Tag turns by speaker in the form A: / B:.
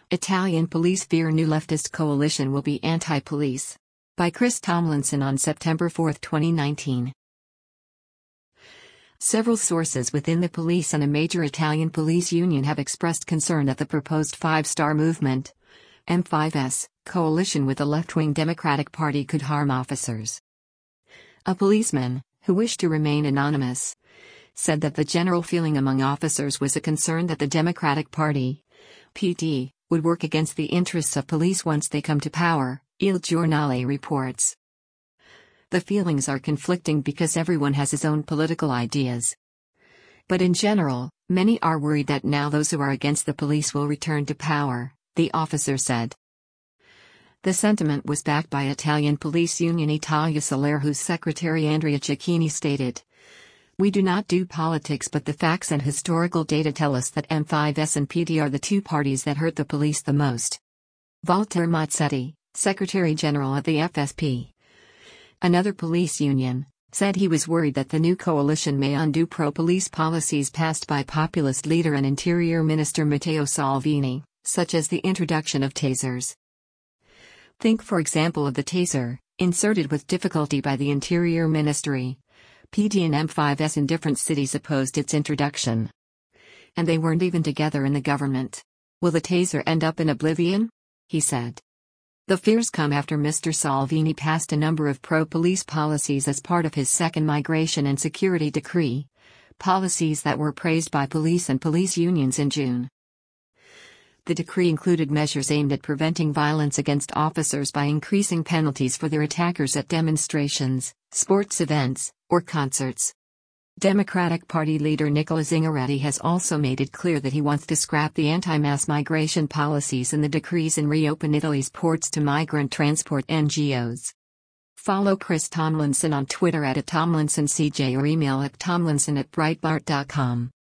A: Italian police fear new leftist coalition will be anti-police. By Chris Tomlinson on September 4, 2019. Several sources within the police and a major Italian police union have expressed concern that the proposed Five-Star Movement (M5S) coalition with the left-wing Democratic Party could harm officers. A policeman, who wished to remain anonymous, said that the general feeling among officers was a concern that the Democratic Party (PD) would work against the interests of police once they come to power, Il Giornale reports. The feelings are conflicting because everyone has his own political ideas. But in general, many are worried that now those who are against the police will return to power, the officer said. The sentiment was backed by Italian police union Italia Solare, whose secretary Andrea Cecchini stated, "We do not do politics, but the facts and historical data tell us that M5S and PD are the two parties that hurt the police the most." Walter Mazzetti, Secretary General of the FSP, another police union, said he was worried that the new coalition may undo pro-police policies passed by populist leader and Interior Minister Matteo Salvini, such as the introduction of tasers. Think for example of the taser, inserted with difficulty by the Interior Ministry. PD and M5S in different cities opposed its introduction. And they weren't even together in the government. Will the taser end up in oblivion? He said. The fears come after Mr. Salvini passed a number of pro-police policies as part of his second migration and security decree, policies that were praised by police and police unions in June. The decree included measures aimed at preventing violence against officers by increasing penalties for their attackers at demonstrations, sports events, or concerts. Democratic Party leader Nicola Zingaretti has also made it clear that he wants to scrap the anti-mass migration policies in the decrees and reopen Italy's ports to migrant transport NGOs. Follow Chris Tomlinson on Twitter @TomlinsonCJ or email at tomlinson@breitbart.com.